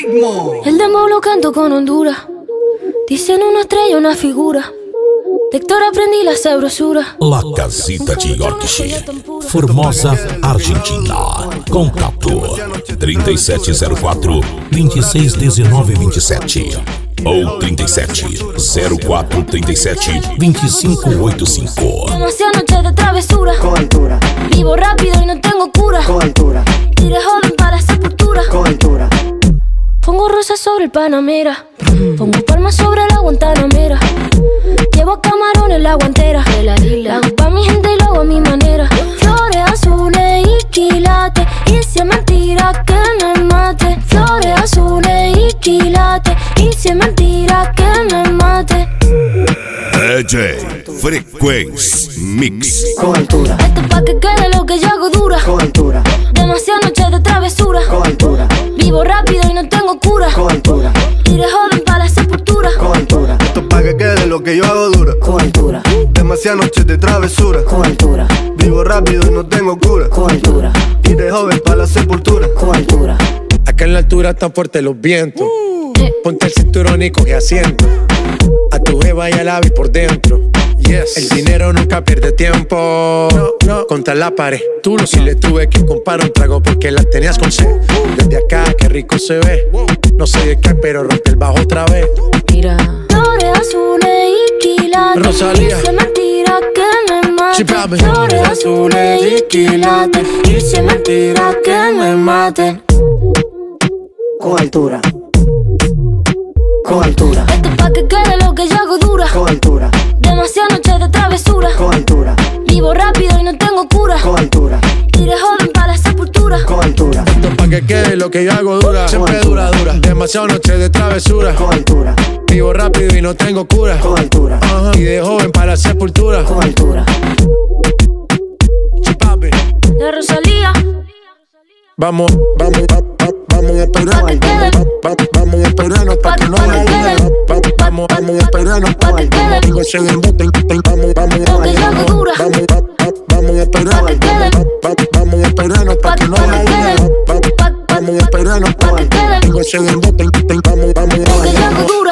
El demo lo canto con Honduras. Dicen una estrella, una figura. De Héctor aprendí la sabrosura. La Casita de Yorkshire, Formosa, Argentina. Contato 3704-261927 ou 370437-2585. Demasiadas noches de travesura. Coventura, Vivo rápido y no tengo cura. coventura, Iré joven para la sepultura. coventura. Pongo rosas sobre el Panamera. Pongo palmas sobre la Guantanamera. Llevo camarones en la guantera. La hago pa' mi gente y lo hago a mi manera. Flores azules y quilates. Y si es mentira que me mate. Flores azules y quilates. Y si es mentira que me mate. DJ Frequency Mix. Coventura, Esto pa' que quede lo que yo hago dura. coventura, Demasiadas noches de travesura. coventura, Vivo rápido y no tengo cura. coventura, Iré joven para la sepultura. coventura, Esto pa' que quede lo que yo hago dura. coventura, Demasiadas noches de travesura. coventura, Vivo rápido y no tengo cura. coventura, Y de joven para la sepultura. coventura. Acá en la altura están fuertes los vientos. Ponte el cinturón y coge asiento. A tu jeva y al ave por dentro. Yes. El dinero nunca pierde tiempo. No. Contra la pared. Tú lo si le tuve que comprar un trago porque la tenías con sed. Desde acá, qué rico se ve. No sé de qué, pero rompe el bajo otra vez. Mira. Flores azules y quilates. Rosalía. Y si es mentira que me mate. Chipabe. Flores azules y quilates. Y si es mentira que me mate. Coventura, coventura, Esto pa' que quede lo que yo hago dura. coventura, Demasiadas noches de travesura. coventura, Vivo rápido y no tengo cura. coventura, Iré joven para la sepultura. coventura, Esto pa' que quede lo que yo hago dura. Siempre dura. Demasiadas noches de travesura. coventura, Vivo rápido y no tengo cura. coventura, Ajá. Y de joven para la sepultura. coventura. Chipabe. De Rosalía. Vamos a esperarnos. Vamos a esperarnos pa' que no haya duda. Vamos a esperarnos Pa' que quede Digo, se emboten. Vamos lo que yo hago dura. a esperarnos. Vamos a esperarnos pa' que no haya duda. Vamos a esperarnos Pa' que quede Digo, se emboten. Vamos